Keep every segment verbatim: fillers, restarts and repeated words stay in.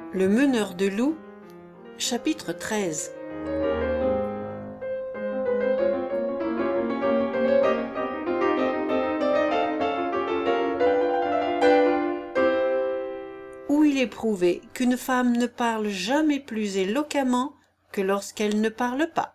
Le meneur de loups, chapitre treize. Où il est prouvé qu'une femme ne parle jamais plus éloquemment que lorsqu'elle ne parle pas.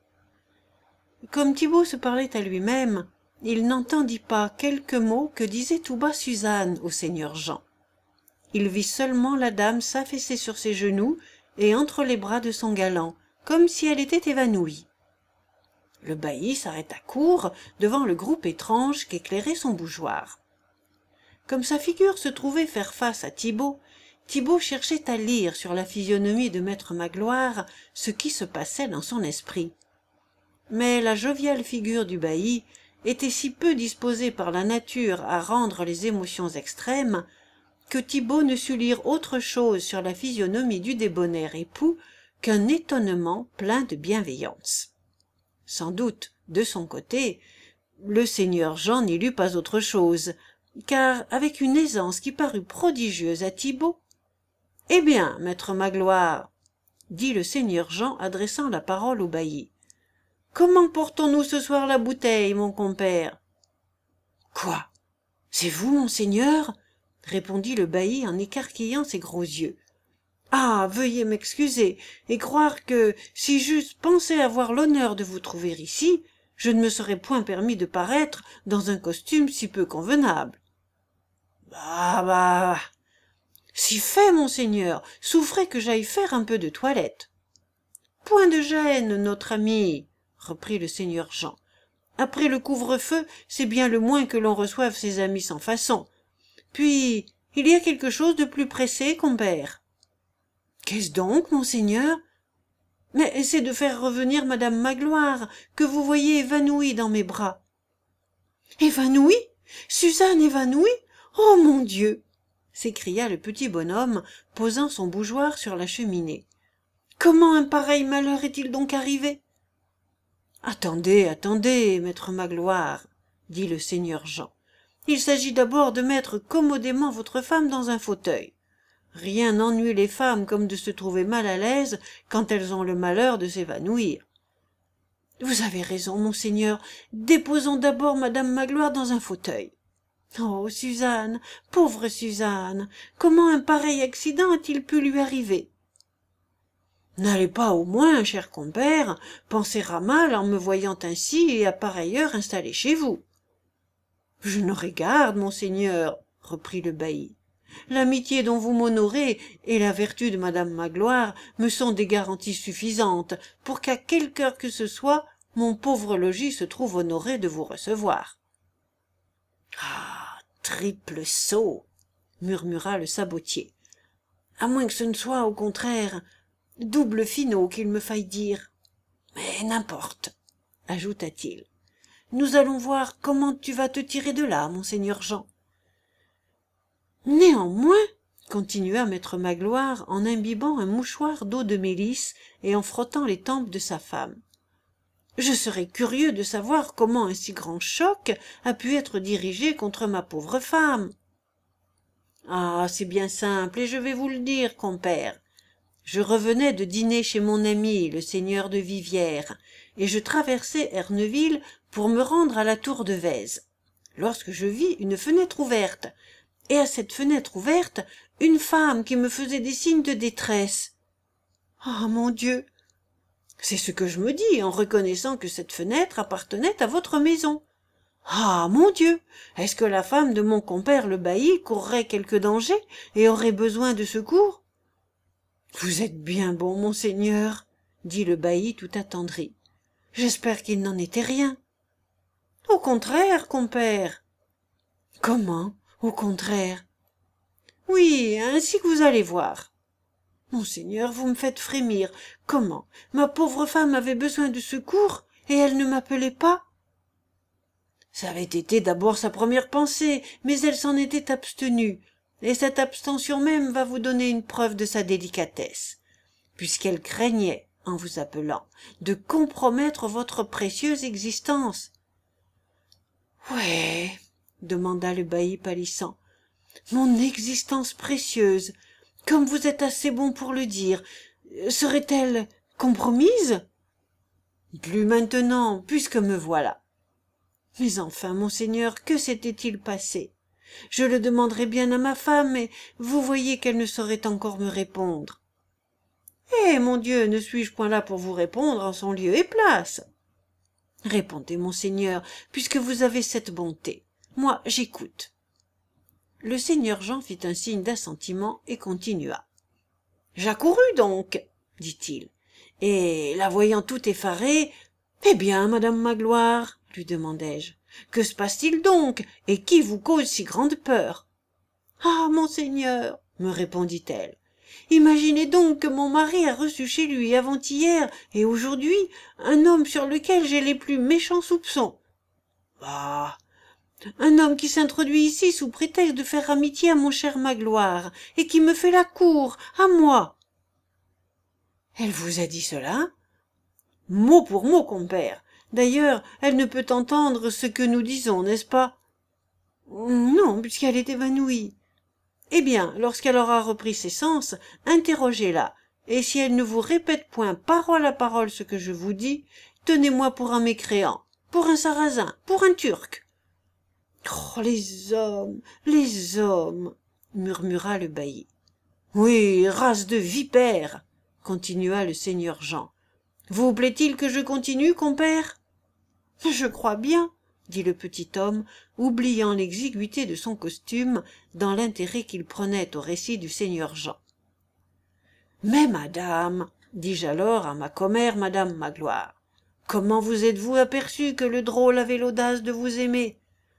Comme Thibaut se parlait à lui-même, il n'entendit pas quelques mots que disait tout bas Suzanne au seigneur Jean. Il vit seulement la dame s'affaisser sur ses genoux et entre les bras de son galant, comme si elle était évanouie. Le bailli s'arrêta court devant le groupe étrange qu'éclairait son bougeoir. Comme sa figure se trouvait faire face à Thibaut, Thibaut cherchait à lire sur la physionomie de maître Magloire ce qui se passait dans son esprit. Mais la joviale figure du bailli était si peu disposée par la nature à rendre les émotions extrêmes que Thibaut ne sut lire autre chose sur la physionomie du débonnaire époux qu'un étonnement plein de bienveillance. Sans doute, de son côté, le seigneur Jean n'y lut pas autre chose, car, avec une aisance qui parut prodigieuse à Thibaut, « Eh bien, maître Magloire, dit le seigneur Jean adressant la parole au bailli, comment portons-nous ce soir la bouteille, mon compère ?»« Quoi, c'est vous, monseigneur ?» répondit le bailli en écarquillant ses gros yeux. « Ah, veuillez m'excuser et croire que, si j'eusse pensé avoir l'honneur de vous trouver ici, je ne me serais point permis de paraître dans un costume si peu convenable. »« Bah, bah, si fait, monseigneur, souffrez que j'aille faire un peu de toilette. »« Point de gêne, notre ami, » reprit le seigneur Jean. « Après le couvre-feu, c'est bien le moins que l'on reçoive ses amis sans façon. Puis, il y a quelque chose de plus pressé, compère. »« Qu'est-ce donc, monseigneur ? » ?»« Mais c'est de faire revenir madame Magloire, que vous voyez évanouie dans mes bras. »« Évanouie ? Suzanne évanouie ? Oh, mon Dieu !» s'écria le petit bonhomme, posant son bougeoir sur la cheminée. « Comment un pareil malheur est-il donc arrivé ?»« Attendez, attendez, maître Magloire, » dit le seigneur Jean. « Il s'agit d'abord de mettre commodément votre femme dans un fauteuil. Rien n'ennuie les femmes comme de se trouver mal à l'aise quand elles ont le malheur de s'évanouir. »« Vous avez raison, monseigneur. Déposons d'abord madame Magloire dans un fauteuil. » « Oh, Suzanne, pauvre Suzanne, comment un pareil accident a-t-il pu lui arriver ?»« N'allez pas au moins, cher compère, penser à mal en me voyant ainsi et à pareille heure installé chez vous. »« Je n'aurai garde, monseigneur, » reprit le bailli. « L'amitié dont vous m'honorez et la vertu de madame Magloire me sont des garanties suffisantes pour qu'à quelque heure que ce soit, mon pauvre logis se trouve honoré de vous recevoir. »« Ah, triple sot !» murmura le sabotier. « À moins que ce ne soit, au contraire, double finaud qu'il me faille dire. Mais n'importe, ajouta-t-il. Nous allons voir comment tu vas te tirer de là, monseigneur Jean. » Néanmoins, continua maître Magloire en imbibant un mouchoir d'eau de mélisse et en frottant les tempes de sa femme, je serais curieux de savoir comment un si grand choc a pu être dirigé contre ma pauvre femme. Ah, c'est bien simple, et je vais vous le dire, compère. Je revenais de dîner chez mon ami, le seigneur de Vivière, et je traversais Erneville pour me rendre à la tour de Vèze, lorsque je vis une fenêtre ouverte, et à cette fenêtre ouverte, une femme qui me faisait des signes de détresse. Ah, mon Dieu! C'est ce que je me dis en reconnaissant que cette fenêtre appartenait à votre maison. Ah, mon Dieu! Est-ce que la femme de mon compère le bailli courrait quelque danger et aurait besoin de secours? Vous êtes bien bon, monseigneur, dit le bailli tout attendri. J'espère qu'il n'en était rien. Au contraire, compère. Comment, au contraire? Oui, ainsi que vous allez voir. Monseigneur, vous me faites frémir. Comment? Ma pauvre femme avait besoin de secours, et elle ne m'appelait pas? Ça avait été d'abord sa première pensée, mais elle s'en était abstenue, et cette abstention même va vous donner une preuve de sa délicatesse, puisqu'elle craignait, en vous appelant, de compromettre votre précieuse existence. « Ouais, demanda le bailli pâlissant, mon existence précieuse. comme vous êtes assez bon pour le dire, serait-elle compromise? Plus maintenant, puisque me voilà. Mais enfin, monseigneur, que s'était-il passé? Je le demanderai bien à ma femme, et vous voyez qu'elle ne saurait encore me répondre. Eh, mon Dieu, ne suis-je point là pour vous répondre en son lieu et place? Répondez, monseigneur, puisque vous avez cette bonté. Moi, j'écoute. Le seigneur Jean fit un signe d'assentiment et continua. J'accourus donc, dit-il, et la voyant tout effarée, eh bien, madame Magloire, lui demandai-je, que se passe-t-il donc, et qui vous cause si grande peur? Ah, monseigneur, me répondit-elle, imaginez donc que mon mari a reçu chez lui avant-hier et aujourd'hui un homme sur lequel j'ai les plus méchants soupçons. Ah, un homme qui s'introduit ici sous prétexte de faire amitié à mon cher Magloire, et qui me fait la cour, à moi. Elle vous a dit cela? Mot pour mot, compère. D'ailleurs, elle ne peut entendre ce que nous disons, n'est-ce pas? Non, puisqu'elle est évanouie. Eh bien, lorsqu'elle aura repris ses sens, interrogez-la, et si elle ne vous répète point parole à parole ce que je vous dis, tenez-moi pour un mécréant, pour un sarrasin, pour un turc. Oh, les hommes, les hommes, murmura le bailli. Oui, race de vipères, continua le seigneur Jean. Vous plaît-il que je continue, compère? Je crois bien, dit le petit homme, oubliant l'exiguïté de son costume dans l'intérêt qu'il prenait au récit du seigneur Jean. Mais madame, dis-je alors à ma commère madame Magloire, comment vous êtes-vous aperçue que le drôle avait l'audace de vous aimer?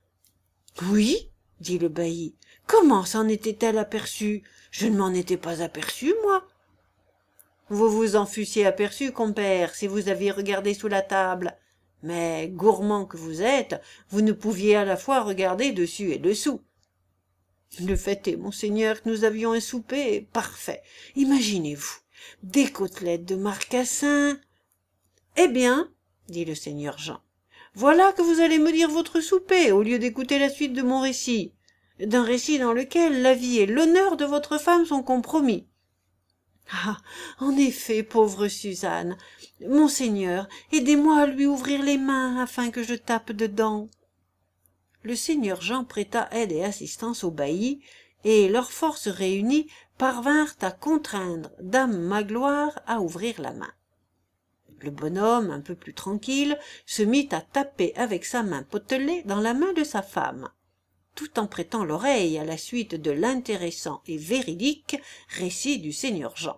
Oui, dit le bailli, comment s'en était-elle aperçue? Je ne m'en étais pas aperçu, moi. Vous vous en fussiez aperçu, compère, si vous aviez regardé sous la table. Mais, gourmand que vous êtes, vous ne pouviez à la fois regarder dessus et dessous. Le fait est, monseigneur, que nous avions un souper parfait. Imaginez-vous, des côtelettes de marcassin. Eh bien, dit le seigneur Jean, voilà que vous allez me dire votre souper, au lieu d'écouter la suite de mon récit, d'un récit dans lequel la vie et l'honneur de votre femme sont compromis. Ah, en effet, pauvre Suzanne, monseigneur, aidez-moi à lui ouvrir les mains afin que je tape dedans. Le seigneur Jean prêta aide et assistance au bailli, et leurs forces réunies parvinrent à contraindre dame Magloire à ouvrir la main. Le bonhomme, un peu plus tranquille, se mit à taper avec sa main potelée dans la main de sa femme, tout en prêtant l'oreille à la suite de l'intéressant et véridique récit du seigneur Jean.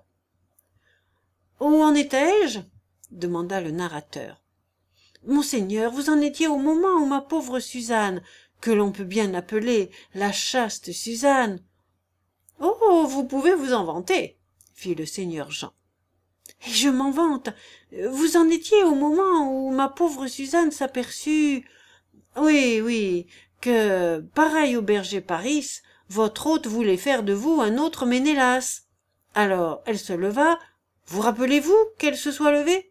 « Où en étais-je » demanda le narrateur. « Monseigneur, vous en étiez au moment où ma pauvre Suzanne, que l'on peut bien appeler la chaste Suzanne... »« Oh, vous pouvez vous en vanter » fit le seigneur Jean. « Et je m'en vante. Vous en étiez au moment où ma pauvre Suzanne s'aperçut... Oui, oui, que, pareil au berger Paris, votre hôte voulait faire de vous un autre Ménélas. Alors, elle se leva. Vous rappelez-vous qu'elle se soit levée?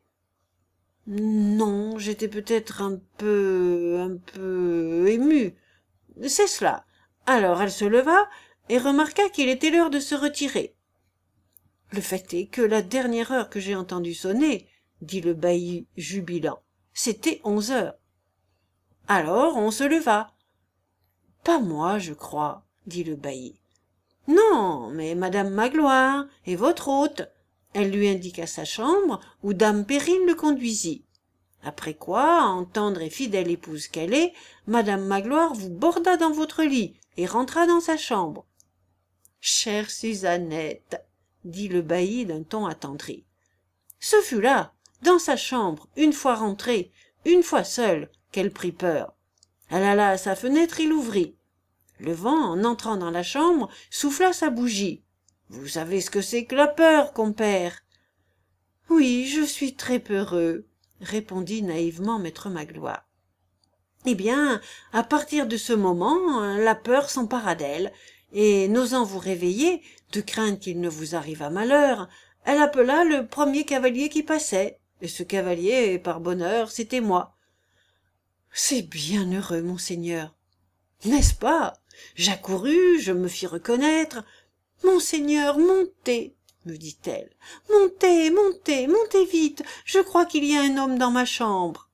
Non, j'étais peut-être un peu... un peu émue. C'est cela. Alors, elle se leva et remarqua qu'il était l'heure de se retirer. Le fait est que la dernière heure que j'ai entendu sonner, dit le bailli jubilant, c'était onze heures. Alors on se leva. Pas moi, je crois, dit le bailli. Non, mais madame Magloire et votre hôte. Elle lui indiqua sa chambre, où dame Périne le conduisit. Après quoi, en tendre et fidèle épouse qu'elle est, madame Magloire vous borda dans votre lit et rentra dans sa chambre. Chère Suzannette, dit le bailli d'un ton attendri. Ce fut là, dans sa chambre, une fois rentrée, une fois seule, qu'elle prit peur. Elle alla à sa fenêtre et l'ouvrit. Le vent, en entrant dans la chambre, souffla sa bougie. Vous savez ce que c'est que la peur, compère? Oui, je suis très peureux, répondit naïvement maître Magloire. Eh bien, à partir de ce moment, la peur s'empara d'elle, et n'osant vous réveiller, de crainte qu'il ne vous arrivât malheur, elle appela le premier cavalier qui passait, et ce cavalier, par bonheur, c'était moi. C'est bien heureux, monseigneur. N'est-ce pas? J'accourus, je me fis reconnaître. Monseigneur, montez, me dit-elle. Montez, montez, montez vite, je crois qu'il y a un homme dans ma chambre.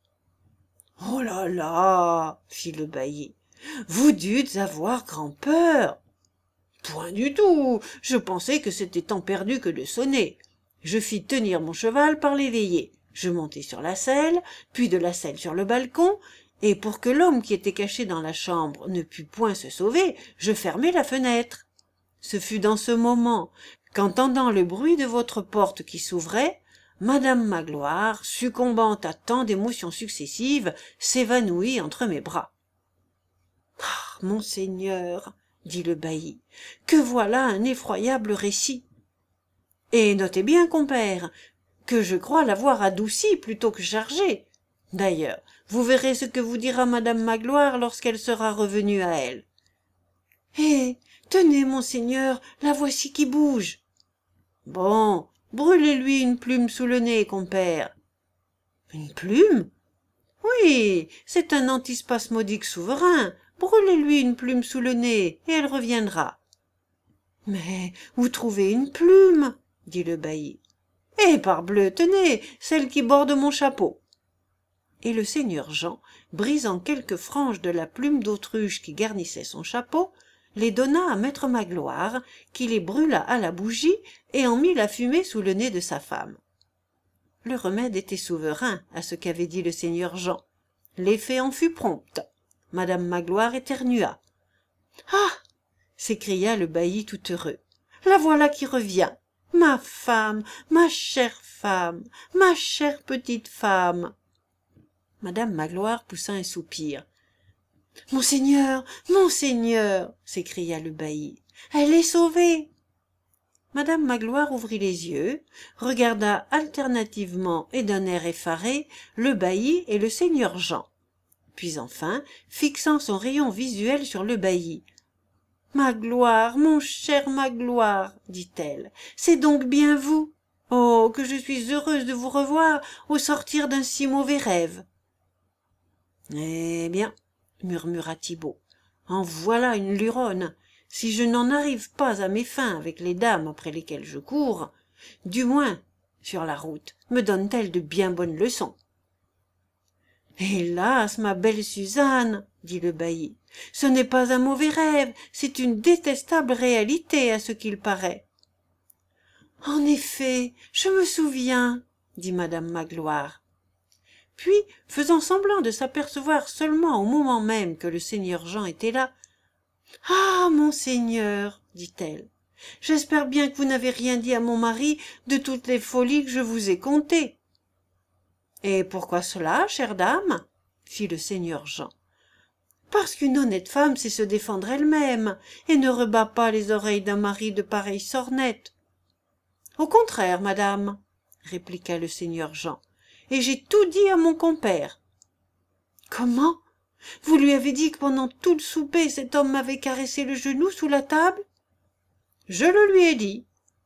Oh là là, fit le bailli, vous dûtes avoir grand-peur. Point du tout, je pensais que c'était temps perdu que de sonner. Je fis tenir mon cheval par l'éveillé, je montai sur la selle, puis de la selle sur le balcon, et pour que l'homme qui était caché dans la chambre ne pût point se sauver, je fermai la fenêtre. Ce fut dans ce moment qu'entendant le bruit de votre porte qui s'ouvrait, Madame Magloire, succombant à tant d'émotions successives, s'évanouit entre mes bras. « Ah, monseigneur, dit le bailli, que voilà un effroyable récit. Et notez bien, compère, que je crois l'avoir adouci plutôt que chargé. D'ailleurs, vous verrez ce que vous dira Madame Magloire lorsqu'elle sera revenue à elle. Eh, tenez, monseigneur, la voici qui bouge. Bon, brûlez-lui une plume sous le nez, compère. Une plume? Oui, c'est un antispasmodique souverain. Brûlez-lui une plume sous le nez, et elle reviendra. Mais où trouvez une plume? Dit le bailli. Eh, parbleu, tenez, celle qui borde mon chapeau. Et le seigneur Jean, brisant quelques franges de la plume d'autruche qui garnissait son chapeau, les donna à maître Magloire, qui les brûla à la bougie et en mit la fumée sous le nez de sa femme. Le remède était souverain à ce qu'avait dit le seigneur Jean. L'effet en fut prompt. Madame Magloire éternua. « Ah !» s'écria le bailli tout heureux. « La voilà qui revient. Ma femme, ma chère femme, ma chère petite femme. » Madame Magloire poussa un soupir. « Monseigneur, monseigneur !» s'écria le bailli. « Elle est sauvée !» Madame Magloire ouvrit les yeux, regarda alternativement et d'un air effaré le bailli et le seigneur Jean. Puis enfin, fixant son rayon visuel sur le bailli. « Magloire, mon cher Magloire, dit-elle, c'est donc bien vous. Oh, que je suis heureuse de vous revoir au sortir d'un si mauvais rêve. » Eh bien, murmura Thibault, en voilà une luronne. Si je n'en arrive pas à mes fins avec les dames après lesquelles je cours, du moins, sur la route, me donnent-elles de bien bonnes leçons. Hélas, ma belle Suzanne, dit le bailli, ce n'est pas un mauvais rêve, c'est une détestable réalité à ce qu'il paraît. En effet, je me souviens, dit madame Magloire. Puis, faisant semblant de s'apercevoir seulement au moment même que le seigneur Jean était là, « Ah, monseigneur, dit-elle, j'espère bien que vous n'avez rien dit à mon mari de toutes les folies que je vous ai contées. » Et pourquoi cela, chère dame? Fit le seigneur Jean. Parce qu'une honnête femme sait se défendre elle-même et ne rebat pas les oreilles d'un mari de pareille sornette. Au contraire, madame, répliqua le seigneur Jean, et j'ai tout dit à mon compère. Comment? Vous lui avez dit que pendant tout le souper cet homme m'avait caressé le genou sous la table? Je le lui ai dit.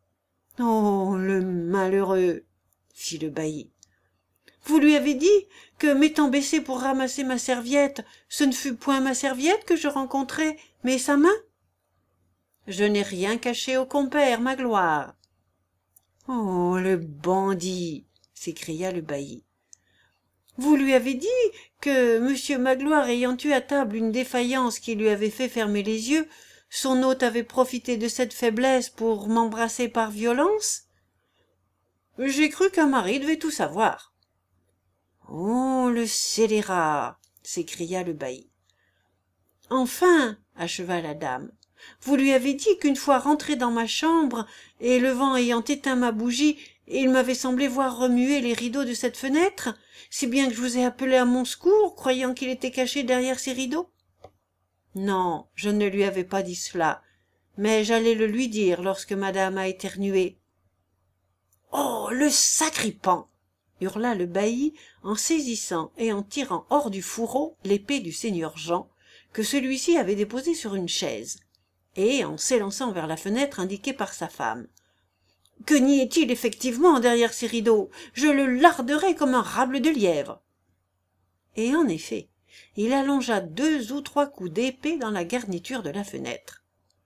Oh, le malheureux, fit le bailli. Vous lui avez dit que, m'étant baissé pour ramasser ma serviette, ce ne fut point ma serviette que je rencontrai, mais sa main? Je n'ai rien caché au compère, Magloire. Oh, le bandit, s'écria le bailli. Vous lui avez dit que, monsieur Magloire ayant eu à table une défaillance qui lui avait fait fermer les yeux, son hôte avait profité de cette faiblesse pour m'embrasser par violence? J'ai cru qu'un mari devait tout savoir. Oh, le scélérat, s'écria le bailli. Enfin, acheva la dame, vous lui avez dit qu'une fois rentré dans ma chambre, et le vent ayant éteint ma bougie, il m'avait semblé voir remuer les rideaux de cette fenêtre, si bien que je vous ai appelé à mon secours, croyant qu'il était caché derrière ces rideaux? Non, je ne lui avais pas dit cela, mais j'allais le lui dire lorsque madame a éternué. Oh, le sacripant! Hurla le bailli en saisissant et en tirant hors du fourreau l'épée du seigneur Jean, que celui-ci avait déposée sur une chaise, et en s'élançant vers la fenêtre indiquée par sa femme. « Que n'y est-il effectivement derrière ces rideaux? Je le larderai comme un rable de lièvre !» Et en effet, il allongea deux ou trois coups d'épée dans la garniture de la fenêtre.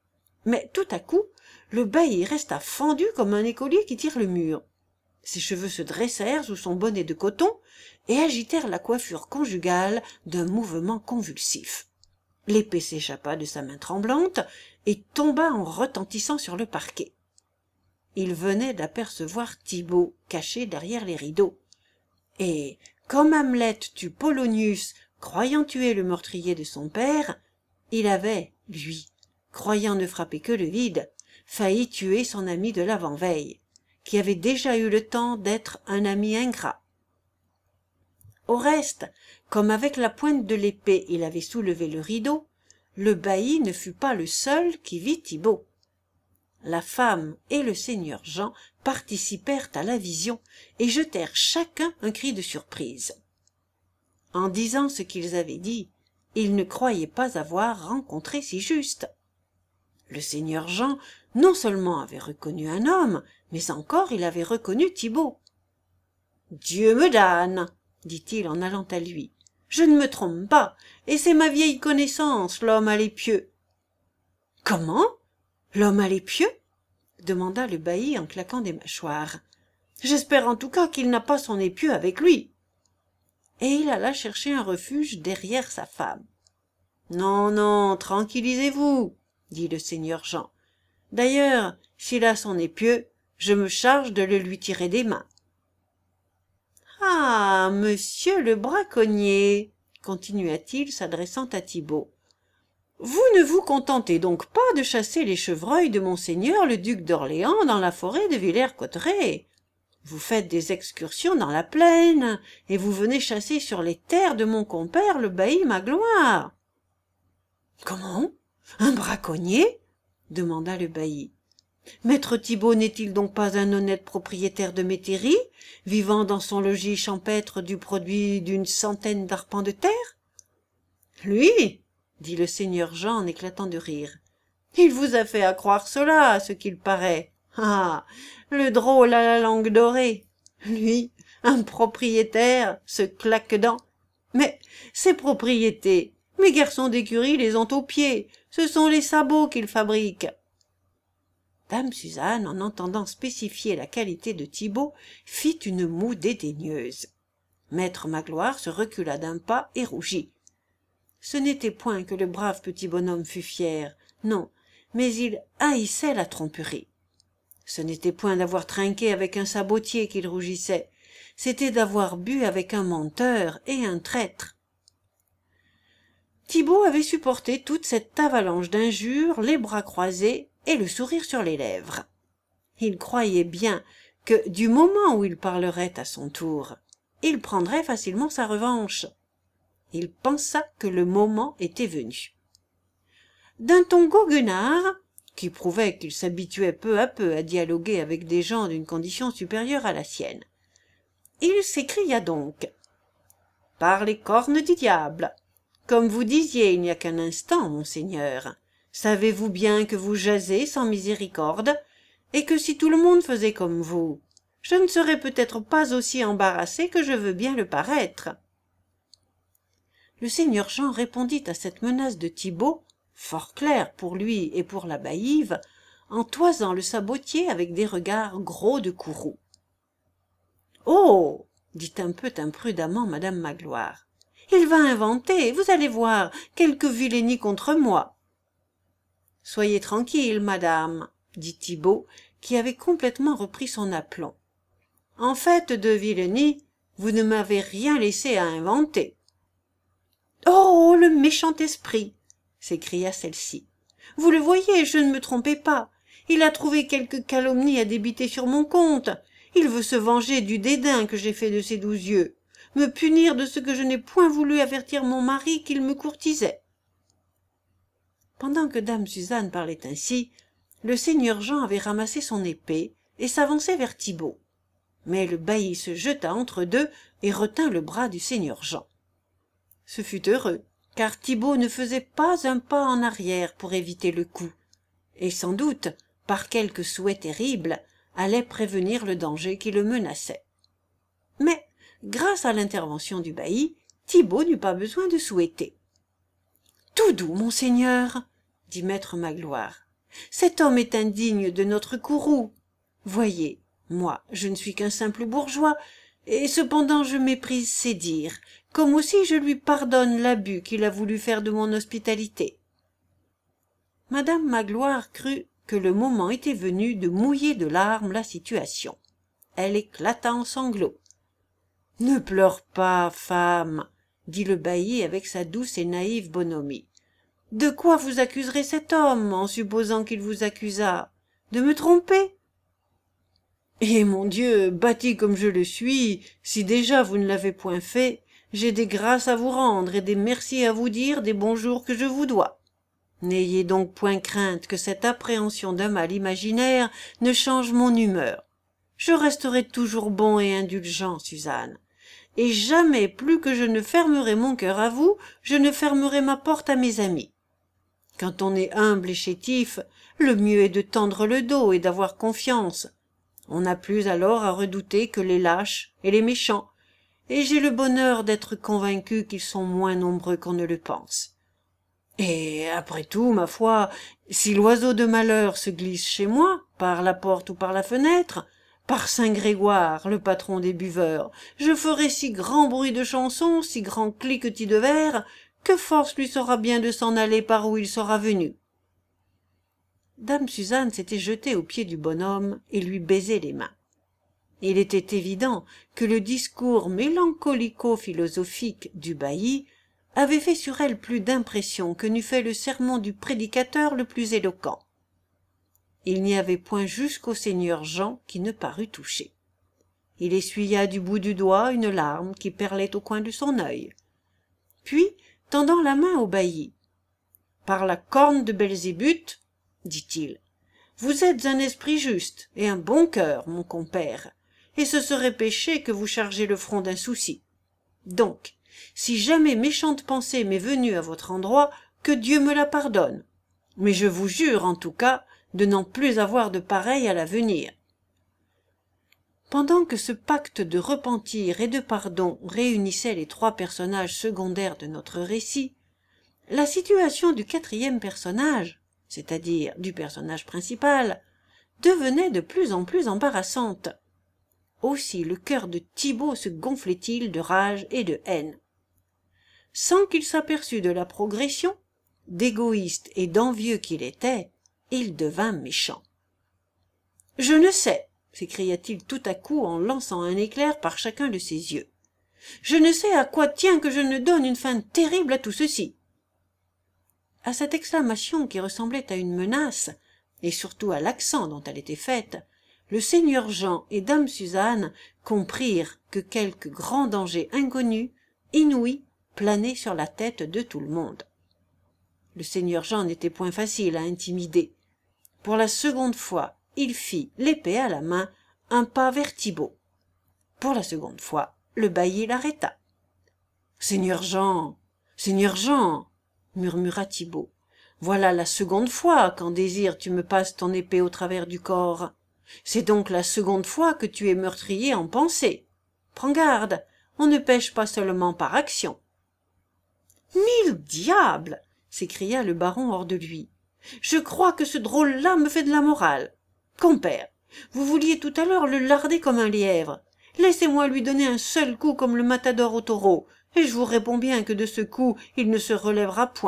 Mais tout à coup, le bailli resta fendu comme un écolier qui tire le mur. Ses cheveux se dressèrent sous son bonnet de coton et agitèrent la coiffure conjugale d'un mouvement convulsif. L'épée s'échappa de sa main tremblante et tomba en retentissant sur le parquet. Il venait d'apercevoir Thibaut caché derrière les rideaux. Et, comme Hamlet tue Polonius, croyant tuer le meurtrier de son père, il avait, lui, croyant ne frapper que le vide, failli tuer son ami de l'avant-veille, qui avait déjà eu le temps d'être un ami ingrat. Au reste, comme avec la pointe de l'épée il avait soulevé le rideau, le bailli ne fut pas le seul qui vit Thibaut. La femme et le seigneur Jean participèrent à la vision et jetèrent chacun un cri de surprise. En disant ce qu'ils avaient dit, ils ne croyaient pas avoir rencontré si juste. Le seigneur Jean non seulement avait reconnu un homme, mais encore il avait reconnu Thibaut. « Dieu me damne !» dit-il en allant à lui. « Je ne me trompe pas, et c'est ma vieille connaissance, l'homme à l'épieu. »« Comment ? L'homme à l'épieu ?» demanda le bailli en claquant des mâchoires. « J'espère en tout cas qu'il n'a pas son épieu avec lui. » Et il alla chercher un refuge derrière sa femme. « Non, non, tranquillisez-vous, » dit le seigneur Jean. « D'ailleurs, s'il a son épieu, je me charge de le lui tirer des mains. »« Ah, monsieur le braconnier, » continua-t-il s'adressant à Thibaut, « vous ne vous contentez donc pas de chasser les chevreuils de monseigneur le duc d'Orléans dans la forêt de Villers-Cotterêts. Vous faites des excursions dans la plaine, et vous venez chasser sur les terres de mon compère le bailli Magloire. »« Comment ? Un braconnier ?» demanda le bailli. « Maître Thibaut n'est-il donc pas un honnête propriétaire de métairie, vivant dans son logis champêtre du produit d'une centaine d'arpents de terre ?»« Lui !» dit le seigneur Jean en éclatant de rire. « Il vous a fait à croire cela, à ce qu'il paraît. Ah, le drôle à la langue dorée. Lui, un propriétaire, ce claque-dents. Mais ces propriétés, mes garçons d'écurie les ont aux pieds. Ce sont les sabots qu'ils fabriquent. » Dame Suzanne, en entendant spécifier la qualité de Thibaut, fit une moue dédaigneuse. Maître Magloire se recula d'un pas et rougit. Ce n'était point que le brave petit bonhomme fût fier, non, mais il haïssait la tromperie. Ce n'était point d'avoir trinqué avec un sabotier qu'il rougissait, c'était d'avoir bu avec un menteur et un traître. Thibaut avait supporté toute cette avalanche d'injures, les bras croisés et le sourire sur les lèvres. Il croyait bien que, du moment où il parlerait à son tour, il prendrait facilement sa revanche. Il pensa que le moment était venu. D'un ton goguenard, qui prouvait qu'il s'habituait peu à peu à dialoguer avec des gens d'une condition supérieure à la sienne, il s'écria donc: « Par les cornes du diable! Comme vous disiez il n'y a qu'un instant, monseigneur, savez-vous bien que vous jasez sans miséricorde, et que si tout le monde faisait comme vous, je ne serais peut-être pas aussi embarrassé que je veux bien le paraître. » Le seigneur Jean répondit à cette menace de Thibaut, fort claire pour lui et pour la baillive, en toisant le sabotier avec des regards gros de courroux. « Oh !» dit un peu imprudemment madame Magloire. « Il va inventer, vous allez voir, quelque vilainie contre moi. »« Soyez tranquille, madame, » dit Thibaut, qui avait complètement repris son aplomb. « En fait de vilainie, vous ne m'avez rien laissé à inventer. »« Oh, le méchant esprit !» s'écria celle-ci. « Vous le voyez, je ne me trompais pas. Il a trouvé quelque calomnie à débiter sur mon compte. Il veut se venger du dédain que j'ai fait de ses douze yeux, me punir de ce que je n'ai point voulu avertir mon mari qu'il me courtisait. » Pendant que dame Suzanne parlait ainsi, le seigneur Jean avait ramassé son épée et s'avançait vers Thibaut. Mais le bailli se jeta entre deux et retint le bras du seigneur Jean. Ce fut heureux, car Thibaut ne faisait pas un pas en arrière pour éviter le coup, et sans doute, par quelque souhait terrible, allait prévenir le danger qui le menaçait. Mais, grâce à l'intervention du bailli, Thibaut n'eut pas besoin de souhaiter. « Tout doux, monseigneur, » dit maître Magloire. Cet homme est indigne de notre courroux. Voyez, moi, je ne suis qu'un simple bourgeois, et cependant je méprise ses dires, comme aussi je lui pardonne l'abus qu'il a voulu faire de mon hospitalité. » Madame Magloire crut que le moment était venu de mouiller de larmes la situation. Elle éclata en sanglots. « Ne pleure pas, femme, » dit le bailli avec sa douce et naïve bonhomie. « De quoi vous accuserez cet homme, en supposant qu'il vous accusât? De me tromper? Et mon Dieu, bâti comme je le suis, si déjà vous ne l'avez point fait, j'ai des grâces à vous rendre et des merci à vous dire des bonjours que je vous dois. N'ayez donc point crainte que cette appréhension d'un mal imaginaire ne change mon humeur. Je resterai toujours bon et indulgent, Suzanne, et jamais plus que je ne fermerai mon cœur à vous, je ne fermerai ma porte à mes amis. Quand on est humble et chétif, le mieux est de tendre le dos et d'avoir confiance. On n'a plus alors à redouter que les lâches et les méchants, et j'ai le bonheur d'être convaincu qu'ils sont moins nombreux qu'on ne le pense. Et après tout, ma foi, si l'oiseau de malheur se glisse chez moi, par la porte ou par la fenêtre, par saint Grégoire, le patron des buveurs, je ferai si grand bruit de chansons, si grand cliquetis de verre, que force lui sera bien de s'en aller par où il sera venu. » Dame Suzanne s'était jetée aux pieds du bonhomme et lui baisait les mains. Il était évident que le discours mélancolico-philosophique du bailli avait fait sur elle plus d'impression que n'eût fait le sermon du prédicateur le plus éloquent. Il n'y avait point jusqu'au seigneur Jean qui ne parut touché. Il essuya du bout du doigt une larme qui perlait au coin de son œil. Puis, tendant la main au bailli, « Par la corne de Belzébuth, dit-il, vous êtes un esprit juste et un bon cœur, mon compère, et ce serait péché que vous chargez le front d'un souci. Donc, si jamais méchante pensée m'est venue à votre endroit, que Dieu me la pardonne. Mais je vous jure, en tout cas, de n'en plus avoir de pareil à l'avenir. » Pendant que ce pacte de repentir et de pardon réunissait les trois personnages secondaires de notre récit, la situation du quatrième personnage, c'est-à-dire du personnage principal, devenait de plus en plus embarrassante. Aussi le cœur de Thibaut se gonflait-il de rage et de haine. Sans qu'il s'aperçût de la progression, d'égoïste et d'envieux qu'il était, il devint méchant. « Je ne sais, » s'écria-t-il tout à coup en lançant un éclair par chacun de ses yeux. « Je ne sais à quoi tient que je ne donne une fin terrible à tout ceci. » À cette exclamation qui ressemblait à une menace, et surtout à l'accent dont elle était faite, le seigneur Jean et dame Suzanne comprirent que quelque grand danger inconnu, inouï, planait sur la tête de tout le monde. Le seigneur Jean n'était point facile à intimider. Pour la seconde fois, il fit, l'épée à la main, un pas vers Thibaut. Pour la seconde fois, le bailli l'arrêta. « Seigneur Jean, seigneur Jean !» murmura Thibaut. « Voilà la seconde fois qu'en désir tu me passes ton épée au travers du corps. C'est donc la seconde fois que tu es meurtrier en pensée. Prends garde, on ne pêche pas seulement par action. »« Mille diables !» s'écria le baron hors de lui. « Je crois que ce drôle-là me fait de la morale. Compère, vous vouliez tout à l'heure le larder comme un lièvre. Laissez-moi lui donner un seul coup comme le matador au taureau, et je vous réponds bien que de ce coup il ne se relèvera point. »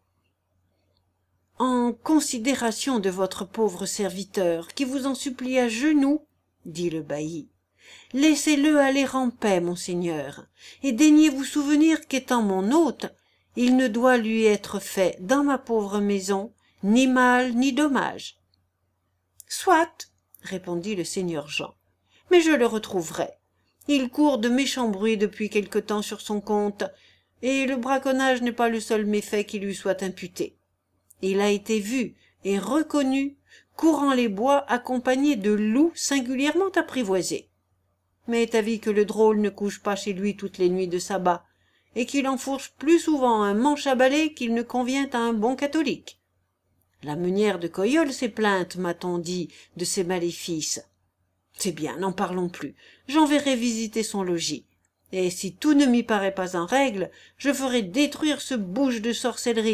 « En considération de votre pauvre serviteur, qui vous en supplie à genoux, dit le bailli, laissez-le aller en paix, monseigneur, et daignez vous souvenir qu'étant mon hôte, il ne doit lui être fait dans ma pauvre maison ni mal ni dommage. »« Soit, répondit le seigneur Jean, mais je le retrouverai. Il court de méchants bruits depuis quelque temps sur son compte, et le braconnage n'est pas le seul méfait qui lui soit imputé. Il a été vu et reconnu courant les bois accompagné de loups singulièrement apprivoisés. Mais est avis que le drôle ne couche pas chez lui toutes les nuits de sabbat, et qu'il enfourche plus souvent un manche à balai qu'il ne convient à un bon catholique. La meunière de Coyol s'est plainte, m'a-t-on dit, de ses maléfices. C'est bien, n'en parlons plus, j'enverrai visiter son logis. Et si tout ne m'y paraît pas en règle, je ferai détruire ce bouge de sorcellerie,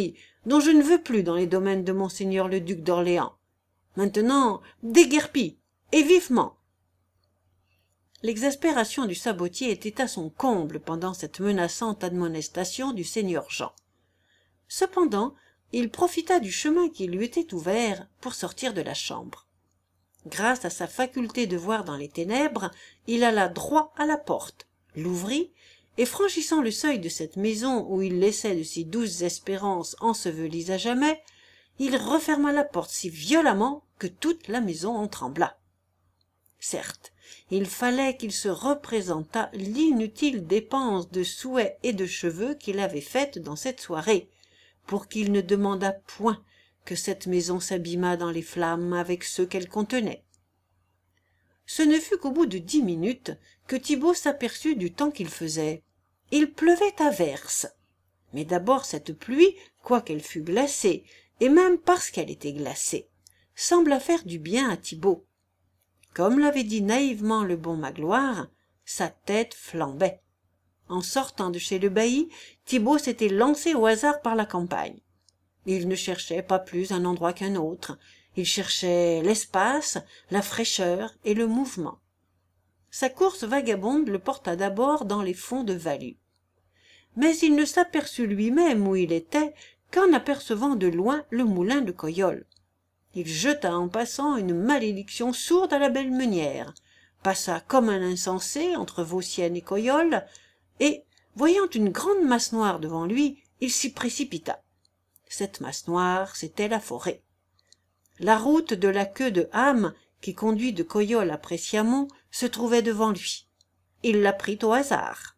dont je ne veux plus dans les domaines de monseigneur le duc d'Orléans. Maintenant, déguerpis, et vivement. L'exaspération du sabotier était à son comble pendant cette menaçante admonestation du seigneur Jean. Cependant, il profita du chemin qui lui était ouvert pour sortir de la chambre. Grâce à sa faculté de voir dans les ténèbres, il alla droit à la porte, l'ouvrit, et franchissant le seuil de cette maison où il laissait de si douces espérances ensevelies à jamais, il referma la porte si violemment que toute la maison en trembla. Certes, il fallait qu'il se représentât l'inutile dépense de souhaits et de cheveux qu'il avait faite dans cette soirée, pour qu'il ne demandât point que cette maison s'abîmât dans les flammes avec ceux qu'elle contenait. Ce ne fut qu'au bout de dix minutes que Thibault s'aperçut du temps qu'il faisait. Il pleuvait à verse. Mais d'abord cette pluie, quoiqu'elle fût glacée, et même parce qu'elle était glacée, sembla faire du bien à Thibault. Comme l'avait dit naïvement le bon Magloire, sa tête flambait. En sortant de chez le bailli, Thibault s'était lancé au hasard par la campagne. Il ne cherchait pas plus un endroit qu'un autre. Il cherchait l'espace, la fraîcheur et le mouvement. Sa course vagabonde le porta d'abord dans les fonds de vallée. Mais il ne s'aperçut lui-même où il était qu'en apercevant de loin le moulin de Coyol. Il jeta en passant une malédiction sourde à la belle meunière, passa comme un insensé entre Vauciennes et Coyol, et, voyant une grande masse noire devant lui, il s'y précipita. Cette masse noire, c'était la forêt. La route de la queue de Ham, qui conduit de Coyol à Preciamont, se trouvait devant lui. Il la prit au hasard.